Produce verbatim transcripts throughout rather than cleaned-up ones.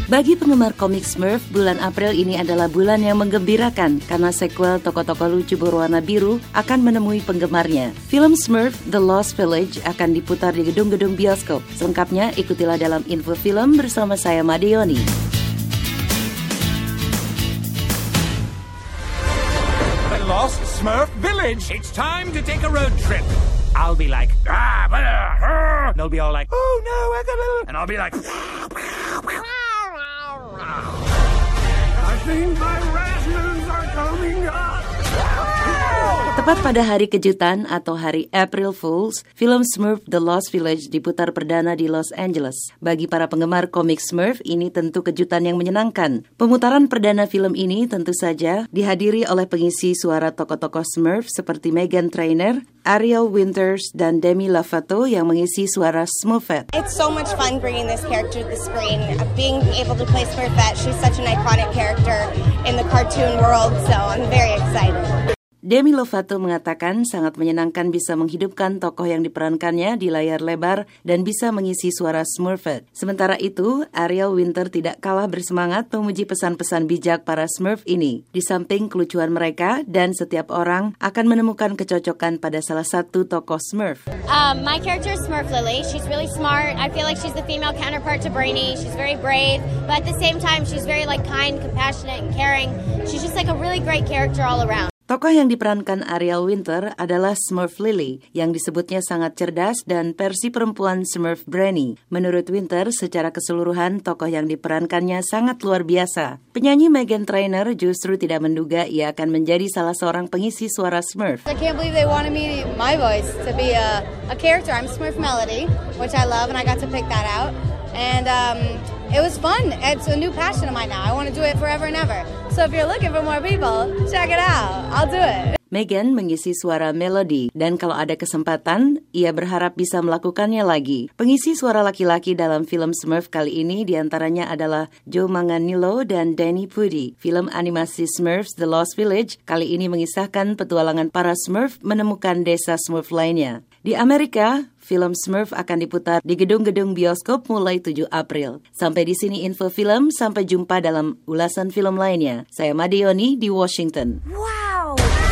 Bagi penggemar komik Smurf, bulan April ini adalah bulan yang menggembirakan karena sequel tokoh-tokoh lucu berwarna biru akan menemui penggemarnya. Film Smurf The Lost Village akan diputar di gedung-gedung bioskop. Selengkapnya ikutilah dalam info film bersama saya Madeoni. The Lost Smurf Village. It's time to take a road trip. I'll be like, ah, but, uh, and they'll be all like, oh no, I got a... And I'll be like, I think my rations are coming up. Tepat pada hari kejutan atau hari April Fools, film Smurf The Lost Village diputar perdana di Los Angeles. Bagi para penggemar komik Smurf, ini tentu kejutan yang menyenangkan. Pemutaran perdana film ini tentu saja dihadiri oleh pengisi suara tokoh-tokoh Smurf seperti Meghan Trainor, Ariel Winters, dan Demi Lovato yang mengisi suara Smurfette. It's so much fun bringing this character to the screen. Being able to play Smurfette, she's such an iconic character in the cartoon world, so I'm very excited. Demi Lovato mengatakan sangat menyenangkan bisa menghidupkan tokoh yang diperankannya di layar lebar dan bisa mengisi suara Smurfette. Sementara itu, Ariel Winter tidak kalah bersemangat memuji pesan-pesan bijak para Smurf ini. Di samping kelucuan mereka dan setiap orang akan menemukan kecocokan pada salah satu tokoh Smurf. Um, my character is Smurf Lily. She's really smart. I feel like she's the female counterpart to Brainy. She's very brave, but at the same time, she's very like kind, compassionate, and caring. She's just like a really great character all around. Tokoh yang diperankan Ariel Winter adalah Smurf Lily, yang disebutnya sangat cerdas dan versi perempuan Smurf Brainy. Menurut Winter, secara keseluruhan tokoh yang diperankannya sangat luar biasa. Penyanyi Meghan Trainor justru tidak menduga ia akan menjadi salah seorang pengisi suara Smurf. I can't believe they wanted me, my voice, to be a, a character. I'm Smurf Melody, which I love, and I got to pick that out. And um, it was fun. It's a new passion of mine now. I want to do it forever and ever. So if you're looking for more people, check it out. I'll do it. Meghan mengisi suara Melody, dan kalau ada kesempatan, ia berharap bisa melakukannya lagi. Pengisi suara laki-laki dalam film Smurf kali ini diantaranya adalah Joe Manganiello dan Danny Pudi. Film animasi Smurfs The Lost Village kali ini mengisahkan petualangan para Smurf menemukan desa Smurf lainnya. Di Amerika, film Smurf akan diputar di gedung-gedung bioskop mulai tujuh April. Sampai di sini info film, sampai jumpa dalam ulasan film lainnya. Saya Madeoni di Washington. Wow!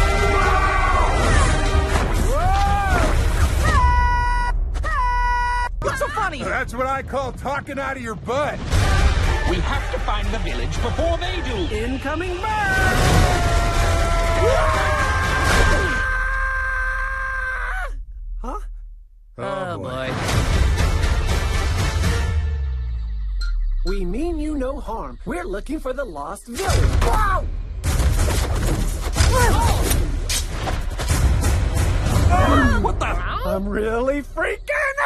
What's so funny? That's what I call talking out of your butt. We have to find the village before they do. Incoming bird! Huh? Oh, oh boy. We mean you no harm. We're looking for the lost village. Wow! What the? I'm really freaking out!